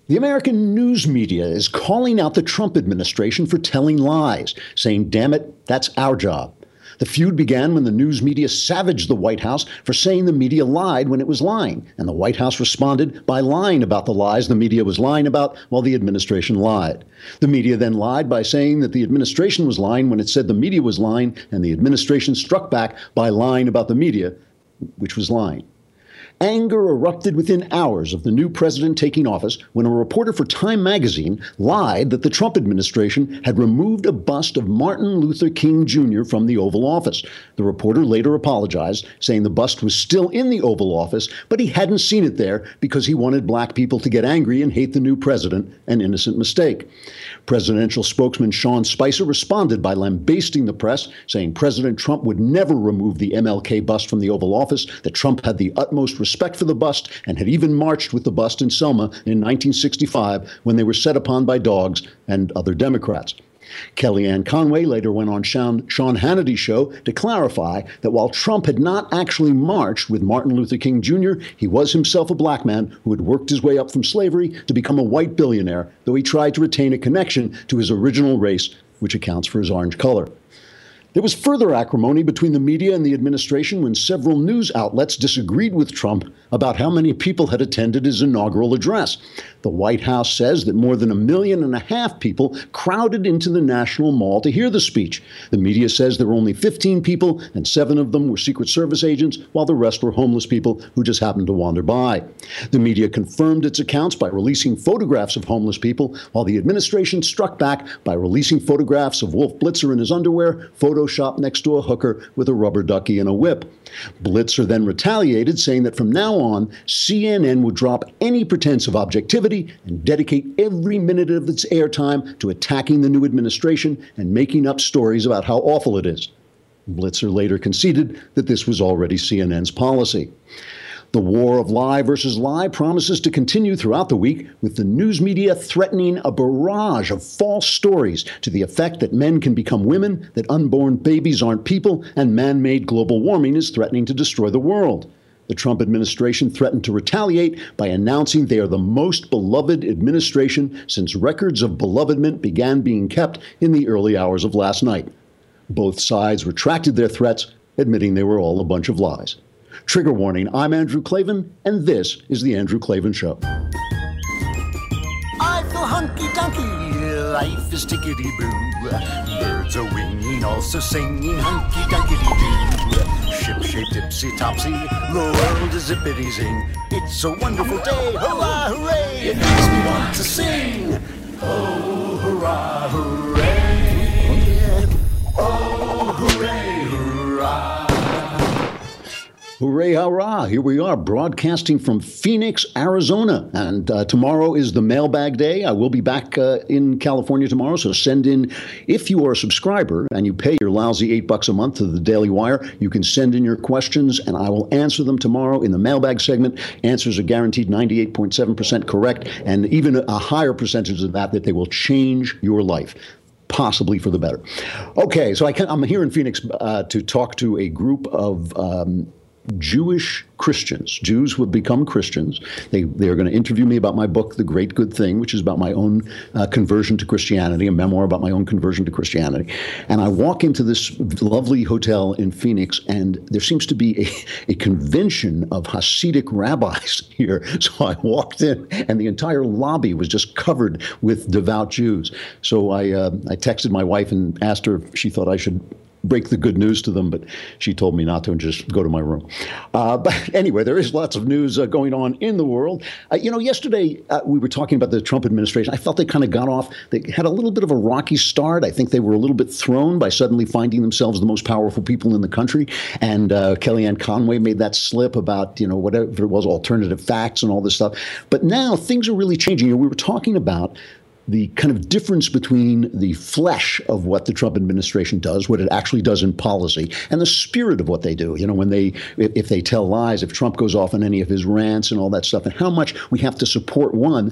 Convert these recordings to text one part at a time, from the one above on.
The American news media is calling out the Trump administration for telling lies, saying, damn it, that's our job. The feud began when the news media savaged the White House for saying the media lied when it was lying, and the White House responded by lying about the lies the media was lying about while the administration lied. The media then lied by saying that the administration was lying when it said the media was lying, and the administration struck back by lying about the media, which was lying. Anger erupted within hours of the new president taking office when a reporter for Time magazine lied that the Trump administration had removed a bust of Martin Luther King Jr. from the Oval Office. The reporter later apologized, saying the bust was still in the Oval Office, but he hadn't seen it there because he wanted black people to get angry and hate the new president, an innocent mistake. Presidential spokesman Sean Spicer responded by lambasting the press, saying President Trump would never remove the MLK bust from the Oval Office, that Trump had the utmost respect for the bust and had even marched with the bust in Selma in 1965 when they were set upon by dogs and other Democrats. Kellyanne Conway later went on Sean Hannity's show to clarify that while Trump had not actually marched with Martin Luther King Jr., he was himself a black man who had worked his way up from slavery to become a white billionaire, though he tried to retain a connection to his original race, which accounts for his orange color. There was further acrimony between the media and the administration when several news outlets disagreed with Trump about how many people had attended his inaugural address. The White House says that more than 1.5 million people crowded into the National Mall to hear the speech. The media says there were only 15 people, and 7 of them were Secret Service agents, while the rest were homeless people who just happened to wander by. The media confirmed its accounts by releasing photographs of homeless people, while the administration struck back by releasing photographs of Wolf Blitzer in his underwear, photoshopped next to a hooker with a rubber ducky and a whip. Blitzer then retaliated, saying that from now on, CNN would drop any pretense of objectivity and dedicate every minute of its airtime to attacking the new administration and making up stories about how awful it is. Blitzer later conceded that this was already CNN's policy. The war of lie versus lie promises to continue throughout the week, with the news media threatening a barrage of false stories to the effect that men can become women, that unborn babies aren't people, and man-made global warming is threatening to destroy the world. The Trump administration threatened to retaliate by announcing they are the most beloved administration since records of belovedment began being kept in the early hours of last night. Both sides retracted their threats, admitting they were all a bunch of lies. Trigger warning, I'm Andrew Klavan, and this is The Andrew Klavan Show. I feel hunky-dunky, life is tickety-boo. Birds are winging, also singing hunky-dunky-doo. Ship-shape, tipsy-topsy, the world is zippity-zing. It's a wonderful day, hurrah, hooray! It makes me want to sing. Oh, hurrah, hooray! Oh, hooray, hurrah! Hooray, hurrah. Here we are broadcasting from Phoenix, Arizona. And tomorrow is the mailbag day. I will be back in California tomorrow. So send in, if you are a subscriber and you pay your lousy $8 a month to the Daily Wire, you can send in your questions and I will answer them tomorrow in the mailbag segment. Answers are guaranteed 98.7% correct, and even a higher percentage of that they will change your life, possibly for the better. Okay, so I'm here in Phoenix to talk to a group of Jewish Christians, Jews who have become Christians. They are going to interview me about my book, The Great Good Thing, which is about my own conversion to Christianity, a memoir about my own conversion to Christianity. And I walk into this lovely hotel in Phoenix, and there seems to be a convention of Hasidic rabbis here. So I walked in, and the entire lobby was just covered with devout Jews. So I texted my wife and asked her if she thought I should break the good news to them, but she told me not to and just go to my room. But anyway, there is lots of news going on in the world. Yesterday we were talking about the Trump administration. I felt they kind of got off. They had a little bit of a rocky start. I think they were a little bit thrown by suddenly finding themselves the most powerful people in the country. And Kellyanne Conway made that slip about, whatever it was, alternative facts and all this stuff. But now things are really changing. We were talking about the kind of difference between the flesh of what the Trump administration does, what it actually does in policy, and the spirit of what they do. If they tell lies, if Trump goes off on any of his rants and all that stuff, and how much we have to support one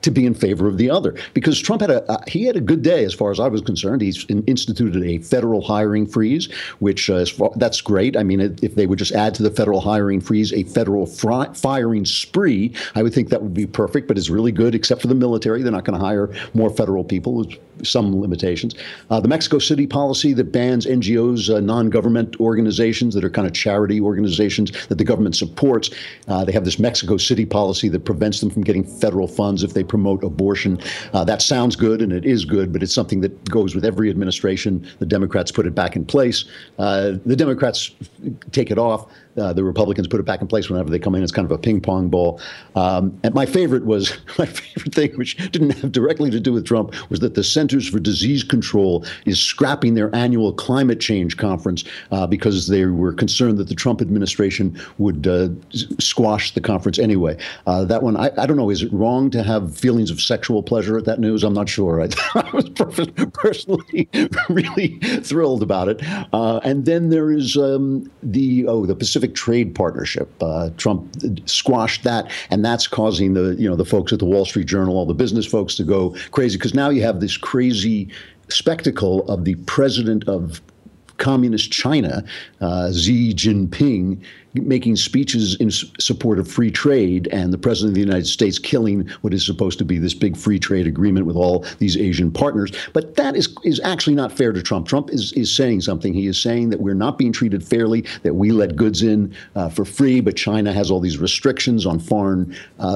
to be in favor of the other. Because Trump had a good day as far as I was concerned. He's instituted a federal hiring freeze, which that's great. I mean, if they would just add to the federal hiring freeze a federal firing spree, I would think that would be perfect. But it's really good, except for the military. They're not going to hire more federal people, with some limitations. The Mexico City policy that bans NGOs, non-government organizations that are kind of charity organizations that the government supports. They have this Mexico City policy that prevents them from getting federal funds if they promote abortion. That sounds good, and it is good, but it's something that goes with every administration. The Democrats put it back in place. The Democrats take it off. The Republicans put it back in place whenever they come in. It's kind of a ping pong ball. And my favorite thing, which didn't have directly to do with Trump, was that the Centers for Disease Control is scrapping their annual climate change conference because they were concerned that the Trump administration would squash the conference anyway. That one, I don't know. Is it wrong to have feelings of sexual pleasure at that news? I'm not sure. I was personally really thrilled about it. And then there is the Pacific Trade Partnership. Trump squashed that, and that's causing the folks at the Wall Street Journal, all the business folks, to go crazy, because now you have this crazy spectacle of the president of Communist China, Xi Jinping, making speeches in support of free trade, and the president of the United States killing what is supposed to be this big free trade agreement with all these Asian partners. But that is actually not fair to Trump. Trump is saying something. He is saying that we're not being treated fairly, that we let goods in for free, but China has all these restrictions on foreign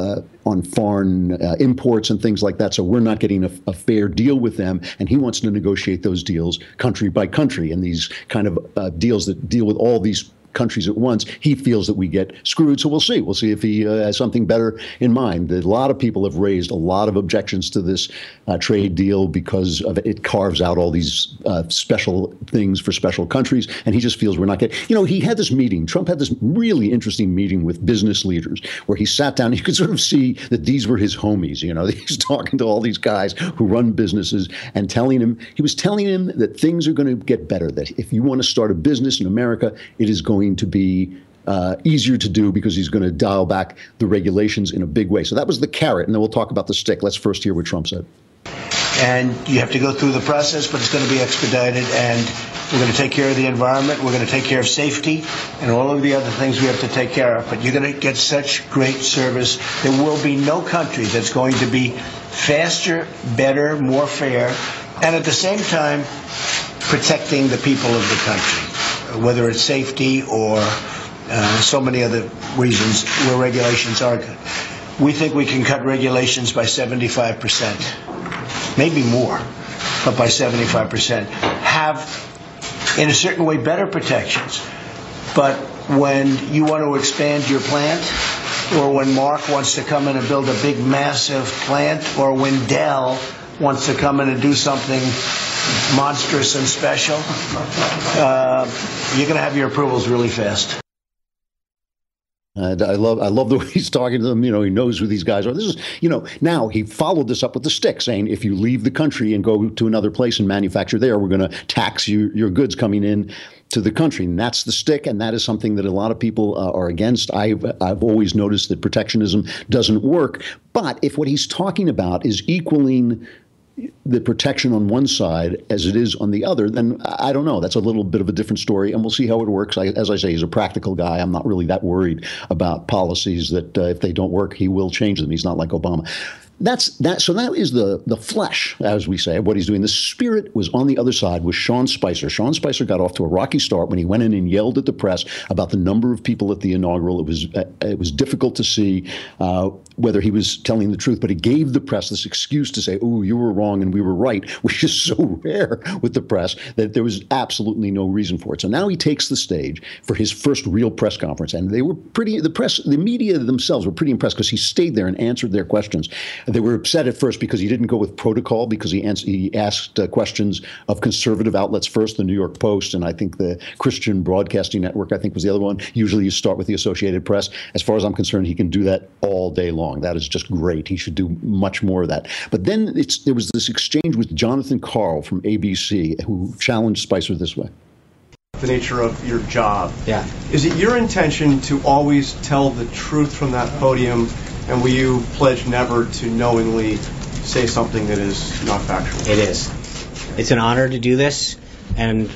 imports and things like that. So we're not getting a fair deal with them. And he wants to negotiate those deals country by country, and these kind of deals that deal with all these countries at once. He feels that we get screwed. So we'll see. We'll see if he has something better in mind. A lot of people have raised a lot of objections to this trade deal because of it carves out all these special things for special countries. And he just feels we're not getting, he had this meeting. Trump had this really interesting meeting with business leaders where he sat down. You could sort of see that these were his homies. He's talking to all these guys who run businesses and he was telling him that things are going to get better, that if you want to start a business in America, it is going to be easier to do because he's going to dial back the regulations in a big way. So that was the carrot, and then we'll talk about the stick. Let's first hear what Trump said. And you have to go through the process, but it's going to be expedited, and we're going to take care of the environment. We're going to take care of safety and all of the other things we have to take care of. But you're going to get such great service. There will be no country that's going to be faster, better, more fair, and at the same time protecting the people of the country, whether it's safety or so many other reasons where regulations are good. We think we can cut regulations by 75%, maybe more, but by 75%. Have, in a certain way, better protections. But when you want to expand your plant, or when Mark wants to come in and build a big, massive plant, or when Dell wants to come in and do something monstrous and special, you're going to have your approvals really fast. And I love the way he's talking to them. He knows who these guys are. This is, now he followed this up with the stick, saying if you leave the country and go to another place and manufacture there, we're going to tax your goods coming in to the country. And that's the stick, and that is something that a lot of people are against. I've always noticed that protectionism doesn't work. But if what he's talking about is equaling the protection on one side as it is on the other, then I don't know. That's a little bit of a different story, and we'll see how it works. As I say, he's a practical guy. I'm not really that worried about policies that if they don't work, he will change them. He's not like Obama. So that is the flesh, as we say, of what he's doing. The spirit was on the other side with Sean Spicer. Sean Spicer got off to a rocky start when he went in and yelled at the press about the number of people at the inaugural. It was difficult to see whether he was telling the truth, but he gave the press this excuse to say, "Oh, you were wrong and we were right," which is so rare with the press that there was absolutely no reason for it. So now he takes the stage for his first real press conference, and they were the media themselves were pretty impressed because he stayed there and answered their questions. They were upset at first because he didn't go with protocol, because he asked questions of conservative outlets first, the New York Post, and I think the Christian Broadcasting Network, I think, was the other one. Usually you start with the Associated Press. As far as I'm concerned, he can do that all day long. That is just great. He should do much more of that. But then there was this exchange with Jonathan Karl from ABC, who challenged Spicer this way. The nature of your job. Yeah. Is it your intention to always tell the truth from that podium And will you pledge never to knowingly say something that is not factual? It is. It's an honor to do this, and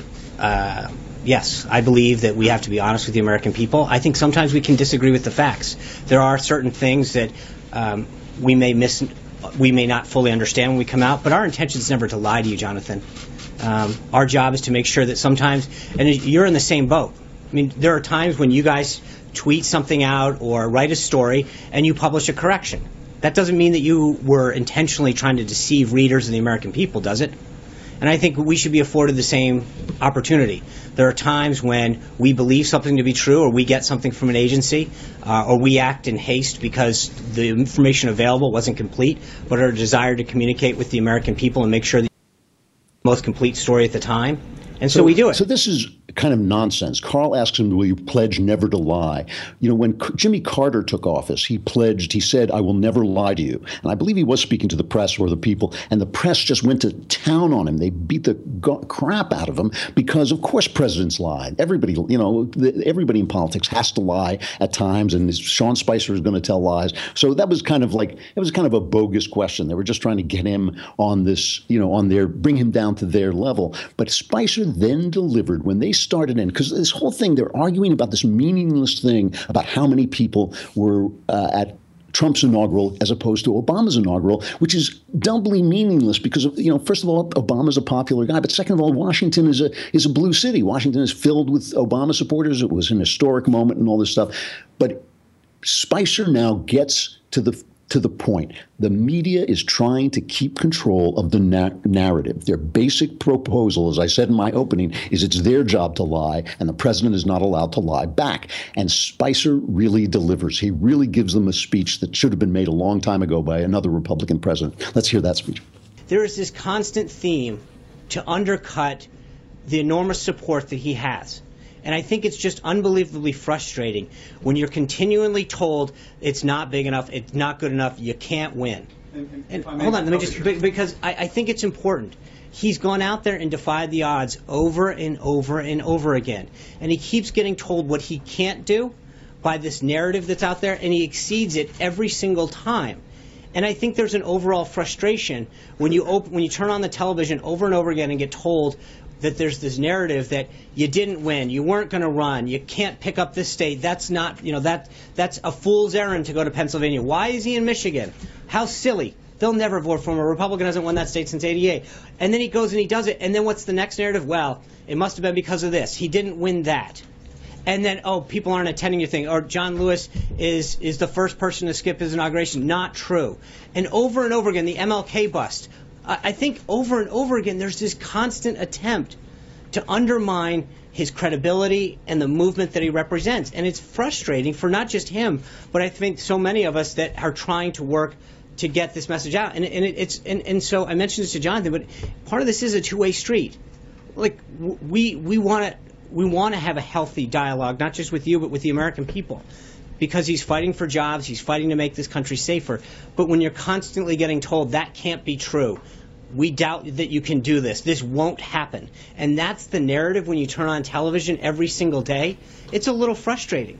yes, I believe that we have to be honest with the American people. I think sometimes we can disagree with the facts. There are certain things that we may not fully understand when we come out, but our intention is never to lie to you, Jonathan. Our job is to make sure that sometimes, and you're in the same boat. I mean, there are times when you guys tweet something out or write a story and you publish a correction. That doesn't mean that you were intentionally trying to deceive readers and the American people, does it? And I think we should be afforded the same opportunity. There are times when we believe something to be true, or we get something from an agency, or we act in haste because the information available wasn't complete, but our desire to communicate with the American people and make sure the most complete story at the time. And so we do it. So this is kind of nonsense. Carl asks him, will you pledge never to lie? You know, when Jimmy Carter took office, he said, I will never lie to you. And I believe he was speaking to the press or the people, and the press just went to town on him. They beat the crap out of him because, of course, presidents lied. Everybody, everybody in politics has to lie at times, and Sean Spicer is going to tell lies. So that was kind of a bogus question. They were just trying to get him on this, bring him down to their level. But Spicer then delivered when they started in, because this whole thing, they're arguing about this meaningless thing about how many people were at Trump's inaugural as opposed to Obama's inaugural, which is doubly meaningless because, first of all, Obama's a popular guy, but second of all, Washington is a blue city. Washington is filled with Obama supporters. It was an historic moment and all this stuff. But Spicer now gets to the point. The media is trying to keep control of the narrative. Their basic proposal, as I said in my opening, is it's their job to lie, and the president is not allowed to lie back. And Spicer really delivers. He really gives them a speech that should have been made a long time ago by another Republican president. Let's hear that speech. There is this constant theme to undercut the enormous support that he has. And I think it's just unbelievably frustrating when you're continually told it's not big enough, it's not good enough, you can't win. And hold on, let me just, because I think it's important. He's gone out there and defied the odds over and over and over again. And he keeps getting told what he can't do by this narrative that's out there, and he exceeds it every single time. And I think there's an overall frustration when you turn on the television over and over again and get told that there's this narrative that you didn't win, you weren't going to run, you can't pick up this state. That's not, that's a fool's errand to go to Pennsylvania. Why is he in Michigan? How silly. They'll never vote for him. A Republican hasn't won that state since '88. And then he goes and he does it. And then what's the next narrative? Well, it must have been because of this. He didn't win that. And then, people aren't attending your thing. Or John Lewis is the first person to skip his inauguration. Not true. And over again, the MLK bust. I think over and over again there's this constant attempt to undermine his credibility and the movement that he represents. And it's frustrating for not just him, but I think so many of us that are trying to work to get this message out. And so I mentioned this to Jonathan, but part of this is a two-way street. Like, we want to have a healthy dialogue, not just with you, but with the American people. Because he's fighting for jobs, he's fighting to make this country safer. But when you're constantly getting told that can't be true, we doubt that you can do this won't happen, and that's the narrative when you turn on television every single day, it's a little frustrating.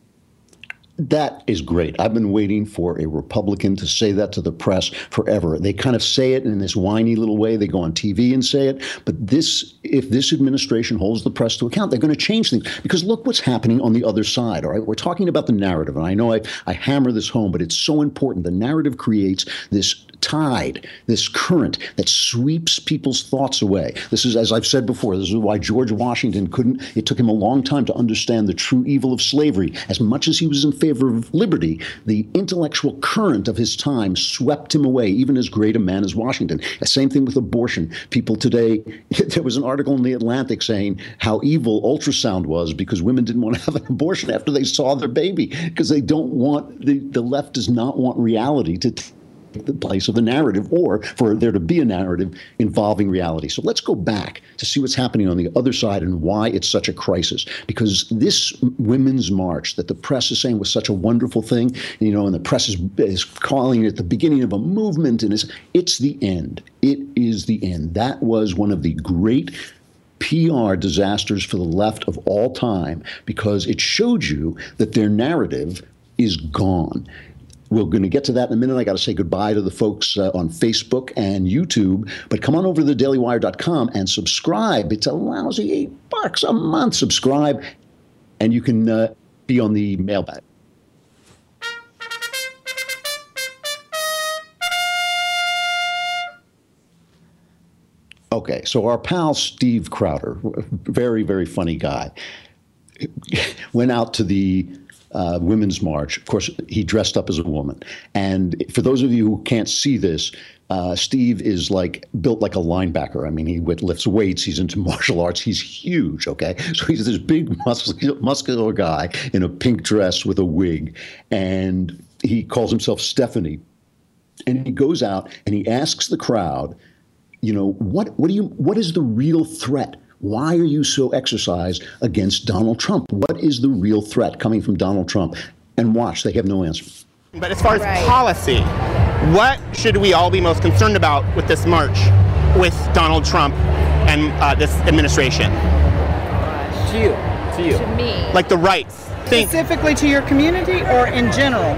That is great. I've been waiting for a Republican to say that to the press forever. They kind of say it in this whiny little way. They go on TV and say it. But if this administration holds the press to account, they're going to change things. Because look what's happening on the other side. All right, we're talking about the narrative, and I know I hammer this home, but it's so important. The narrative creates this tide, this current that sweeps people's thoughts away. This is, as I've said before, this is why George Washington it took him a long time to understand the true evil of slavery. As much as he was in favor of liberty, the intellectual current of his time swept him away, even as great a man as Washington. The same thing with abortion. People today, there was an article in The Atlantic saying how evil ultrasound was because women didn't want to have an abortion after they saw their baby, because they don't want, the left does not want reality to the place of the narrative, or for there to be a narrative involving reality. So let's go back to see what's happening on the other side and why it's such a crisis. Because this Women's March that the press is saying was such a wonderful thing, and the press is calling it the beginning of a movement, and it's the end. It is the end. That was one of the great PR disasters for the left of all time, because it showed you that their narrative is gone. We're going to get to that in a minute. I got to say goodbye to the folks on Facebook and YouTube. But come on over to thedailywire.com and subscribe. It's a lousy $8 a month. Subscribe, and you can be on the mailbag. Okay, so our pal Steve Crowder, very, very funny guy, went out to the Women's March. Of course, he dressed up as a woman. And for those of you who can't see this, Steve is built like a linebacker. I mean, he lifts weights. He's into martial arts. He's huge, okay? So he's this big, muscular guy in a pink dress with a wig. And he calls himself Stephanie. And he goes out and he asks the crowd, what is the real threat? Why are you so exercised against Donald Trump? What is the real threat coming from Donald Trump? And watch, they have no answer. But as far as policy, what should we all be most concerned about with this march with Donald Trump and this administration? To you. To me. Like the rights. Specifically to your community or in general?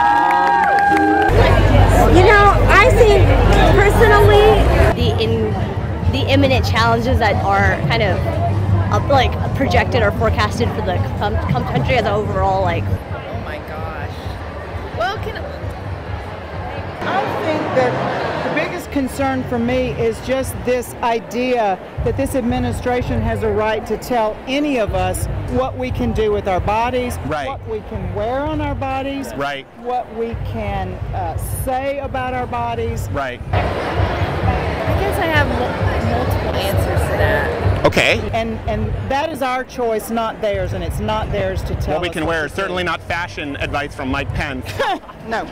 I think personally the imminent challenges that are kind of projected or forecasted for the country as an overall Oh my gosh. Well, I think that the biggest concern for me is just this idea that this administration has a right to tell any of us what we can do with our bodies, what we can wear on our bodies, what we can say about our bodies. Right. I guess I have multiple answers to that. Okay. And that is our choice, not theirs, and it's not theirs to tell us. What we can wear is certainly not fashion advice from Mike Pence. No.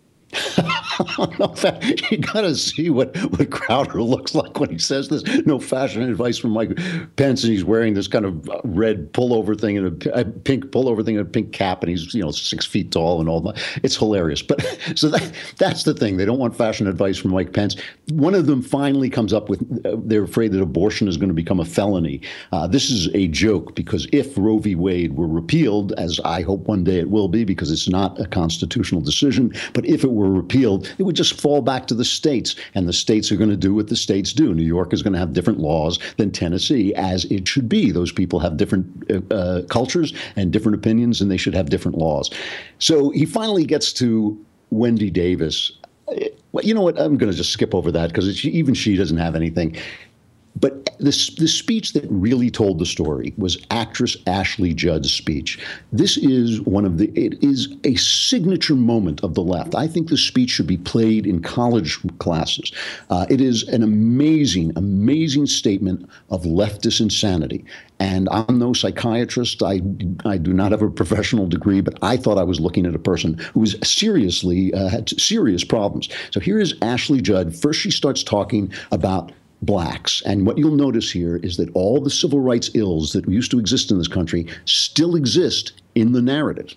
You gotta see what Crowder looks like when he says this. No fashion advice from Mike Pence, and he's wearing this kind of red pullover thing and a pink pullover thing and a pink cap, and he's 6 feet tall and all that. It's hilarious. But so that's the thing. They don't want fashion advice from Mike Pence. One of them finally comes up with they're afraid that abortion is going to become a felony. This is a joke because if Roe v. Wade were repealed, as I hope one day it will be, because it's not a constitutional decision, but if it were repealed, it would just fall back to the states, and the states are going to do what the states do. New York is going to have different laws than Tennessee, as it should be. Those people have different cultures and different opinions, and they should have different laws. So he finally gets to Wendy Davis. Well, you know what? I'm going to just skip over that because even she doesn't have anything. But the speech that really told the story was actress Ashley Judd's speech. This is it is a signature moment of the left. I think the speech should be played in college classes. It is an amazing, amazing statement of leftist insanity. And I'm no psychiatrist. I do not have a professional degree, but I thought I was looking at a person who was had serious problems. So here is Ashley Judd. First, she starts talking about blacks. And what you'll notice here is that all the civil rights ills that used to exist in this country still exist in the narrative.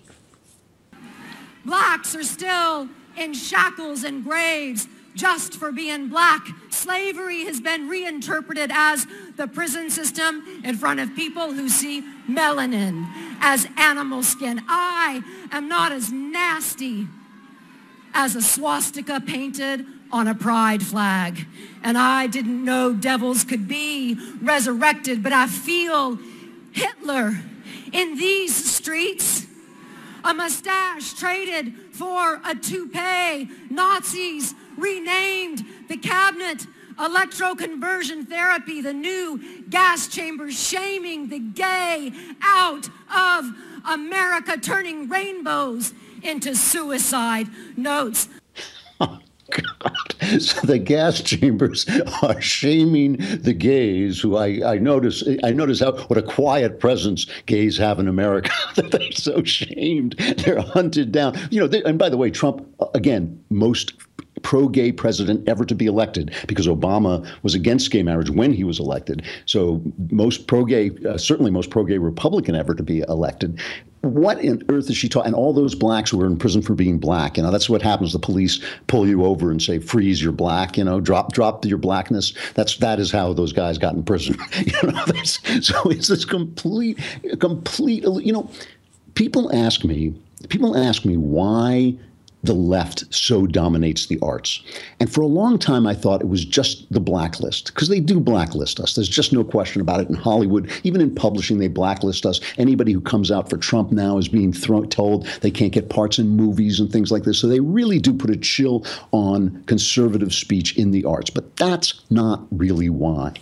Blacks are still in shackles and graves just for being black. Slavery has been reinterpreted as the prison system in front of people who see melanin as animal skin. I am not as nasty as a swastika painted on a pride flag. And I didn't know devils could be resurrected, but I feel Hitler in these streets. A mustache traded for a toupee. Nazis renamed the cabinet electroconversion therapy, the new gas chambers, shaming the gay out of America, turning rainbows into suicide notes. God. So the gas chambers are shaming the gays, who I notice what a quiet presence gays have in America. That they're so shamed, they're hunted down. And by the way, Trump, again, most pro-gay president ever to be elected, because Obama was against gay marriage when he was elected. So most pro-gay, certainly most pro-gay Republican ever to be elected. What on earth is she talking? And all those blacks who were in prison for being black, that's what happens. The police pull you over and say, freeze, you're black, drop your blackness. That is how those guys got in prison. So it's this complete, people ask me why the left so dominates the arts. And for a long time, I thought it was just the blacklist, because they do blacklist us. There's just no question about it in Hollywood. Even in publishing, they blacklist us. Anybody who comes out for Trump now is being told they can't get parts in movies and things like this. So they really do put a chill on conservative speech in the arts. But that's not really why.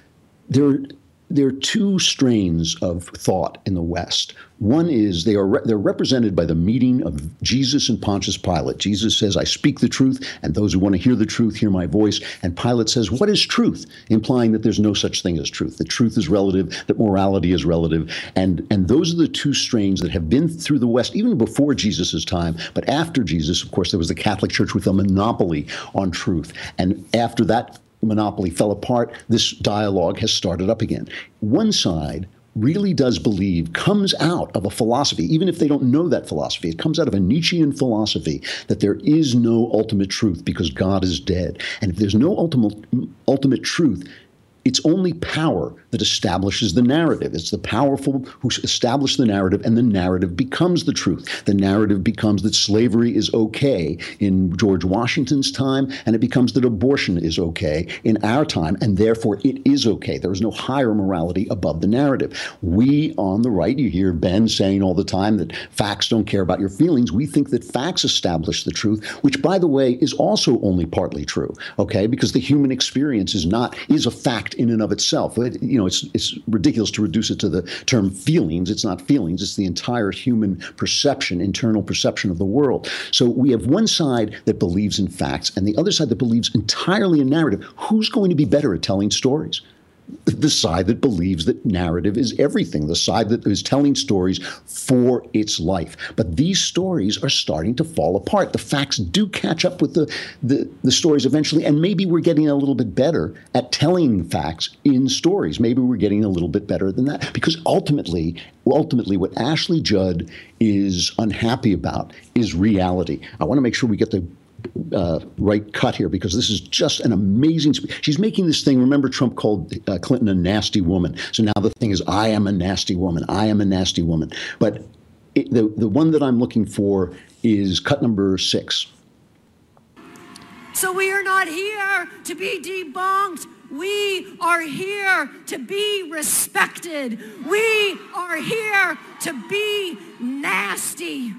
There are two strains of thought in the West. One is they're represented by the meeting of Jesus and Pontius Pilate. Jesus says, I speak the truth, and those who want to hear the truth hear my voice. And Pilate says, what is truth? Implying that there's no such thing as truth, that truth is relative, that morality is relative. And those are the two strains that have been through the West, even before Jesus' time. But after Jesus, of course, there was the Catholic Church with a monopoly on truth. And after that monopoly fell apart, this dialogue has started up again. One side really does believe, comes out of a philosophy, even if they don't know that philosophy, it comes out of a Nietzschean philosophy that there is no ultimate truth because God is dead. And if there's no ultimate truth, it's only power that establishes the narrative. It's the powerful who establish the narrative, and the narrative becomes the truth. The narrative becomes that slavery is okay in George Washington's time, and it becomes that abortion is okay in our time, and therefore it is okay. There is no higher morality above the narrative. We on the right, you hear Ben saying all the time that facts don't care about your feelings. We think that facts establish the truth, which, by the way, is also only partly true, okay? Because the human experience is a fact in and of itself. It's ridiculous to reduce it to the term feelings. It's not feelings. It's the entire human perception, internal perception of the world. So we have one side that believes in facts and the other side that believes entirely in narrative. Who's going to be better at telling stories? The side that believes that narrative is everything, the side that is telling stories for its life. But these stories are starting to fall apart. The facts do catch up with the stories eventually, and maybe we're getting a little bit better at telling facts in stories. Maybe we're getting a little bit better than that, because ultimately what Ashley Judd is unhappy about is reality. I want to make sure we get the right cut here, because this is just an amazing speech. She's making this thing. Remember, Trump called Clinton a nasty woman. So now the thing is, I am a nasty woman. I am a nasty woman. But the one that I'm looking for is cut number 6. So we are not here to be debunked. We are here to be respected. We are here to be nasty.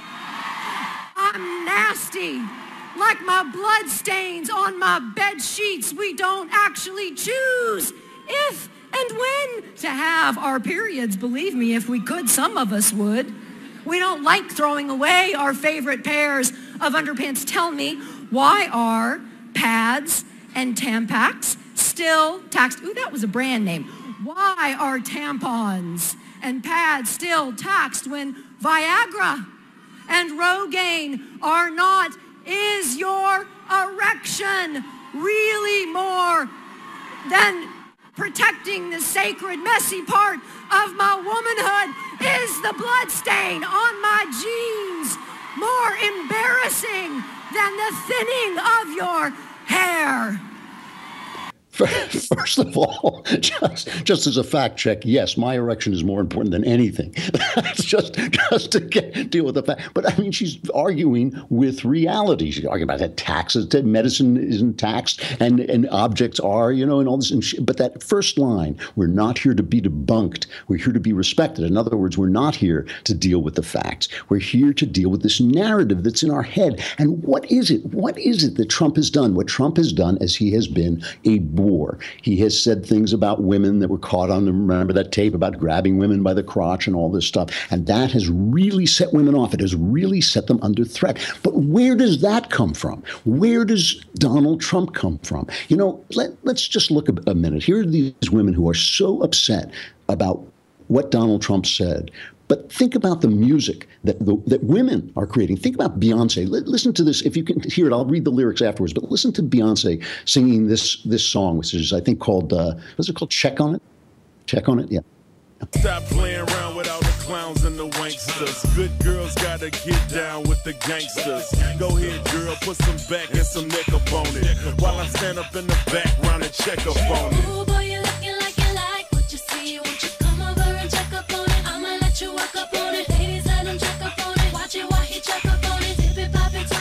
I'm nasty. Like my blood stains on my bed sheets, we don't actually choose if and when to have our periods. Believe me, if we could, some of us would. We don't like throwing away our favorite pairs of underpants. Tell me, why are pads and Tampax still taxed? Ooh, that was a brand name. Why are tampons and pads still taxed when Viagra and Rogaine are not? Is your erection really more than protecting the sacred, messy part of my womanhood? Is the blood stain on my jeans more embarrassing than the thinning of your hair? First of all, just as a fact check, yes, my erection is more important than anything. That's just to deal with the fact. But I mean, she's arguing with reality. She's arguing about that taxes, that medicine isn't taxed, and objects are, and all this. But that first line, we're not here to be debunked. We're here to be respected. In other words, we're not here to deal with the facts. We're here to deal with this narrative that's in our head. And what is it? What is it that Trump has done? What Trump has done is he has been a bore. He has said things about women that were caught on them. Remember that tape about grabbing women by the crotch and all this stuff. And that has really set women off. It has really set them under threat. But where does that come from? Where does Donald Trump come from? Let's just look a minute. Here are these women who are so upset about what Donald Trump said. But think about the music that women are creating. Think about Beyonce. Listen to this. If you can hear it, I'll read the lyrics afterwards. But listen to Beyonce singing this song, which is, I think, called, what's it called? Check on It? Check on It? Yeah. Stop playing around with all the clowns and the wanksters. Good girls gotta get down with the gangsters. Go ahead, girl, put some back and some neck up on it. While I stand up in the background and check up on it. Ooh, boy, you're looking like you like what you see. Won't you come over and check up on it? I'ma let you walk up on it. Ladies, let him check up on it. Watch it while he check up on it. Dip it, pop it,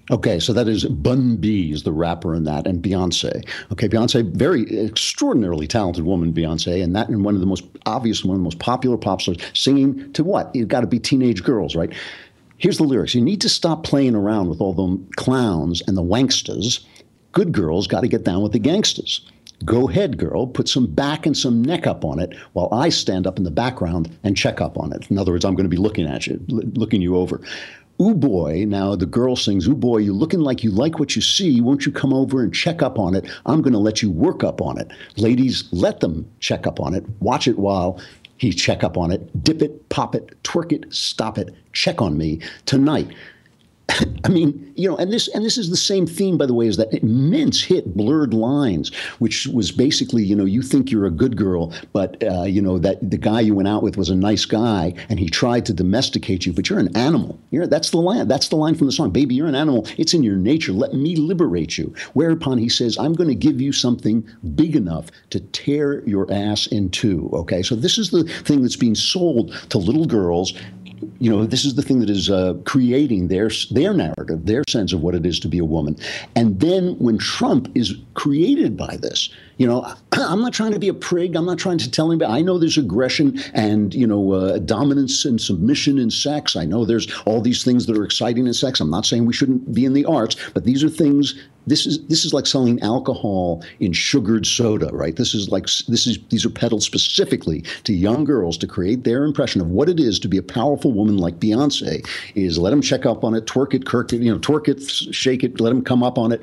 Okay, so that is Bun B is the rapper in that, and Beyonce. Okay, Beyonce, very extraordinarily talented woman, Beyonce, and that in one of the most obvious, one of the most popular pop stars, singing to what? You've got to be teenage girls, right? Here's the lyrics. You need to stop playing around with all them clowns and the wanksters. Good girls got to get down with the gangsters. Go ahead, girl, put some back and some neck up on it while I stand up in the background and check up on it. In other words, I'm going to be looking at you, looking you over. Ooh, boy, now the girl sings, ooh, boy, you looking like you like what you see. Won't you come over and check up on it? I'm going to let you work up on it. Ladies, let them check up on it. Watch it while he check up on it. Dip it, pop it, twerk it, stop it, check on me tonight. I mean, you know, and this is the same theme, by the way, is that immense hit Blurred Lines, which was basically, you know, you think you're a good girl, but, you know, that the guy you went out with was a nice guy and he tried to domesticate you, but you're an animal. That's the line. That's the line from the song. Baby, you're an animal. It's in your nature. Let me liberate you. Whereupon he says, I'm going to give you something big enough to tear your ass in two. OK, so this is the thing that's being sold to little girls. You know, this is the thing that is creating their narrative, their sense of what it is to be a woman. And then when Trump is created by this, you know, I'm not trying to be a prig. I'm not trying to tell anybody. I know there's aggression and, you know, dominance and submission in sex. I know there's all these things that are exciting in sex. I'm not saying we shouldn't be in the arts, but these are things. This is like selling alcohol in sugared soda, right? These are peddled specifically to young girls to create their impression of what it is to be a powerful woman like Beyonce. Is let them check up on it, twerk it, kirk it, you know, twerk it, shake it, let them come up on it.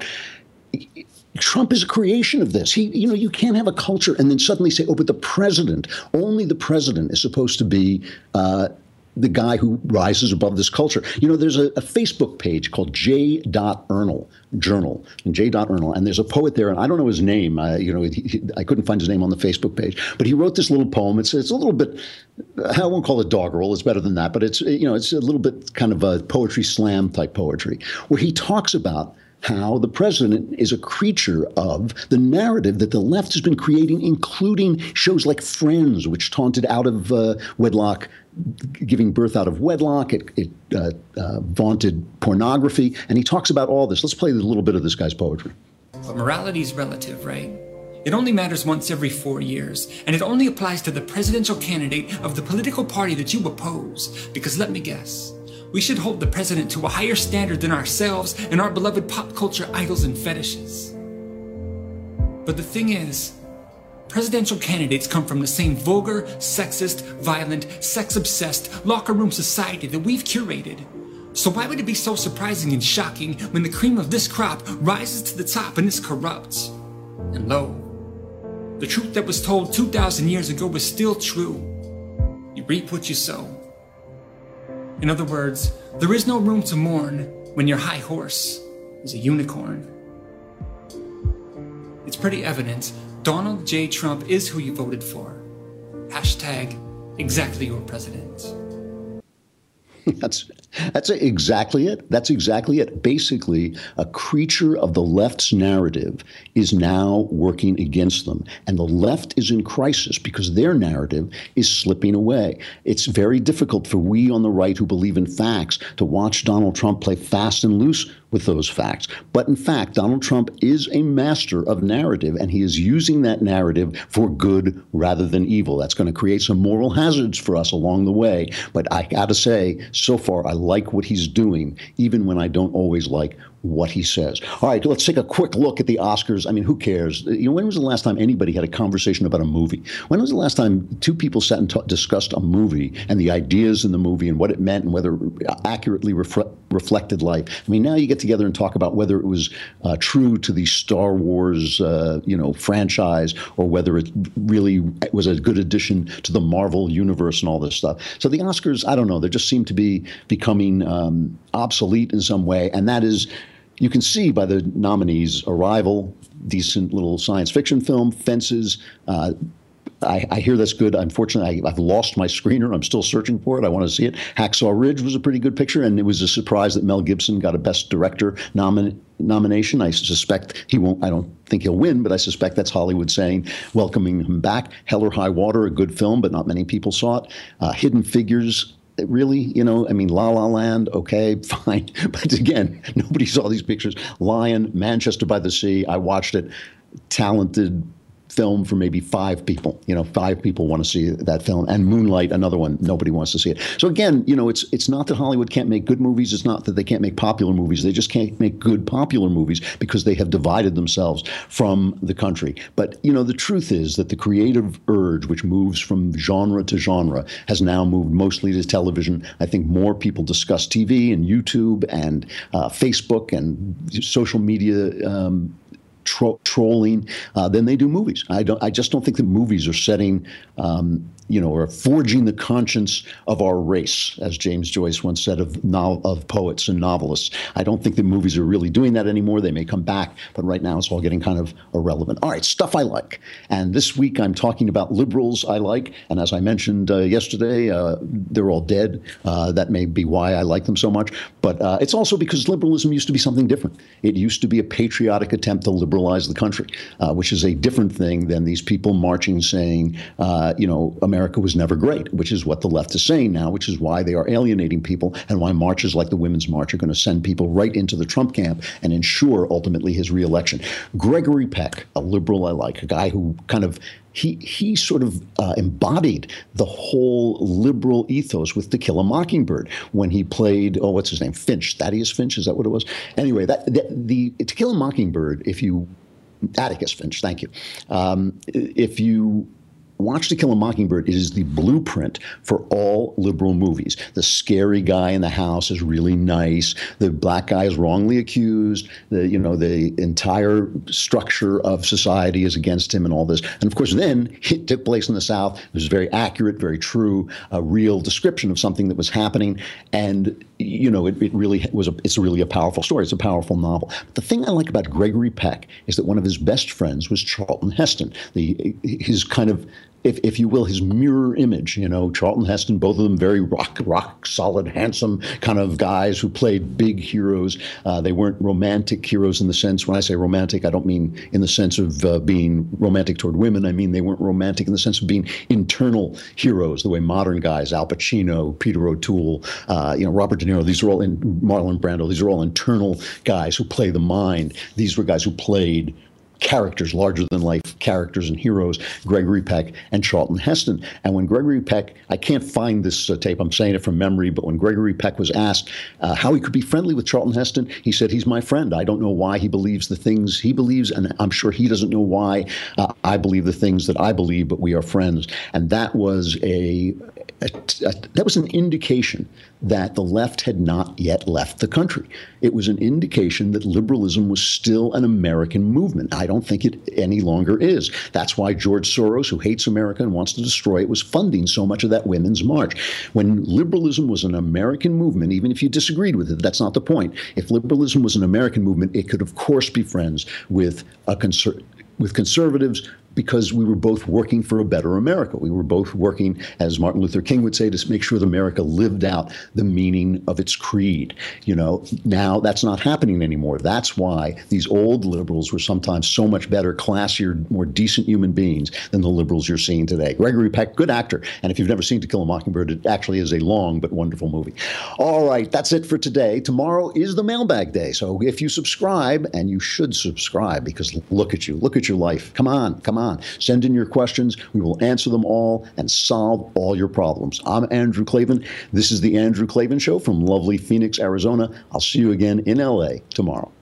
Trump is a creation of this. You can't have a culture and then suddenly say, oh, but only the president is supposed to be the guy who rises above this culture. You know, there's a Facebook page called J. Ernal Journal, and J. Ernal, and there's a poet there, and I don't know his name. I couldn't find his name on the Facebook page, but he wrote this little poem. It's a little bit, I won't call it doggerel. It's better than that, but it's a little bit kind of a poetry slam type poetry, where he talks about how the president is a creature of the narrative that the left has been creating, including shows like Friends, which taunted out of wedlock, giving birth out of wedlock. It vaunted pornography. And he talks about all this. Let's play a little bit of this guy's poetry. But morality is relative, right? It only matters once every 4 years, and it only applies to the presidential candidate of the political party that you oppose. Because let me guess, we should hold the president to a higher standard than ourselves and our beloved pop culture idols and fetishes. But the thing is, presidential candidates come from the same vulgar, sexist, violent, sex-obsessed, locker room society that we've curated. So why would it be so surprising and shocking when the cream of this crop rises to the top and is corrupt? And lo, the truth that was told 2,000 years ago is still true. You reap what you sow. In other words, there is no room to mourn when your high horse is a unicorn. It's pretty evident Donald J. Trump is who you voted for. Hashtag exactly your president. That's exactly it. That's exactly it. Basically, a creature of the left's narrative is now working against them. And the left is in crisis because their narrative is slipping away. It's very difficult for we on the right who believe in facts to watch Donald Trump play fast and loose with those facts. But in fact, Donald Trump is a master of narrative, and he is using that narrative for good rather than evil. That's going to create some moral hazards for us along the way. But I got to say, so far, I like what he's doing, even when I don't always like what he says. All right, let's take a quick look at the Oscars. I mean, who cares? You know, when was the last time anybody had a conversation about a movie? When was the last time two people sat and discussed a movie and the ideas in the movie and what it meant and whether it accurately reflected life? I mean, now you get together and talk about whether it was true to the Star Wars, franchise, or whether it really was a good addition to the Marvel universe and all this stuff. So the Oscars, I don't know, they just seem to be becoming obsolete in some way, and that is, you can see by the nominees: Arrival, decent little science fiction film; Fences. I hear that's good. Unfortunately, I've lost my screener. I'm still searching for it. I want to see it. Hacksaw Ridge was a pretty good picture, and it was a surprise that Mel Gibson got a Best Director nomination. I suspect he won't. I don't think he'll win, but I suspect that's Hollywood saying, welcoming him back. Hell or High Water, a good film, but not many people saw it. Hidden Figures, really, you know, I mean, La La Land, okay, fine. But again, nobody saw these pictures. Lion, Manchester by the Sea, I watched it. Talented film for maybe 5 people. You know, 5 people want to see that film. And Moonlight, another one, nobody wants to see it. So again, you know, it's not that Hollywood can't make good movies. It's not that they can't make popular movies. They just can't make good popular movies because they have divided themselves from the country. But, you know, the truth is that the creative urge, which moves from genre to genre, has now moved mostly to television. I think more people discuss TV and YouTube and Facebook and social media trolling than they do movies. I just don't think that movies are setting, you know, or forging the conscience of our race, as James Joyce once said of poets and novelists. I don't think that movies are really doing that anymore. They may come back, but right now it's all getting kind of irrelevant. All right, stuff I like. And this week I'm talking about liberals I like. And as I mentioned yesterday, they're all dead. That may be why I like them so much. But it's also because liberalism used to be something different. It used to be a patriotic attempt to liberalize the country, which is a different thing than these people marching saying, you know, America was never great, which is what the left is saying now, which is why they are alienating people and why marches like the Women's March are going to send people right into the Trump camp and ensure ultimately his reelection. Gregory Peck, a liberal I like, a guy who kind of he sort of embodied the whole liberal ethos with To Kill a Mockingbird when he played, what's his name? Finch, Thaddeus Finch, is that what it was? Anyway, the To Kill a Mockingbird, Atticus Finch, thank you. If you watch To Kill a Mockingbird, it is the blueprint for all liberal movies. The scary guy in the house is really nice. The black guy is wrongly accused. The entire structure of society is against him and all this. And of course, then it took place in the South. It was very accurate, very true, a real description of something that was happening. And you know, it really was. It's really a powerful story. It's a powerful novel. But the thing I like about Gregory Peck is that one of his best friends was Charlton Heston. His kind of, if you will, his mirror image. You know, Charlton Heston, both of them very rock solid, handsome kind of guys who played big heroes. They weren't romantic heroes in the sense, when I say romantic, I don't mean in the sense of being romantic toward women. I mean they weren't romantic in the sense of being internal heroes, the way modern guys, Al Pacino, Peter O'Toole, Robert De Niro, these are all Marlon Brando, these are all internal guys who play the mind. These were guys who played characters, larger than life characters and heroes, Gregory Peck and Charlton Heston. And when Gregory Peck, I can't find this tape, I'm saying it from memory, but when Gregory Peck was asked how he could be friendly with Charlton Heston, he said, he's my friend. I don't know why he believes the things he believes, and I'm sure he doesn't know why I believe the things that I believe, but we are friends. And that was that was an indication that the left had not yet left the country. It was an indication that liberalism was still an American movement. I don't think it any longer is. That's why George Soros, who hates America and wants to destroy it, was funding so much of that Women's March. When liberalism was an American movement, even if you disagreed with it, that's not the point. If liberalism was an American movement, it could, of course, be friends with conservatives, because we were both working for a better America. We were both working, as Martin Luther King would say, to make sure that America lived out the meaning of its creed. You know, now that's not happening anymore. That's why these old liberals were sometimes so much better, classier, more decent human beings than the liberals you're seeing today. Gregory Peck, good actor. And if you've never seen To Kill a Mockingbird, it actually is a long but wonderful movie. All right, that's it for today. Tomorrow is the mailbag day. So if you subscribe, and you should subscribe, because look at you, look at your life. Come on. Send in your questions. We will answer them all and solve all your problems. I'm Andrew Klavan. This is the Andrew Klavan Show from lovely Phoenix, Arizona. I'll see you again in LA tomorrow.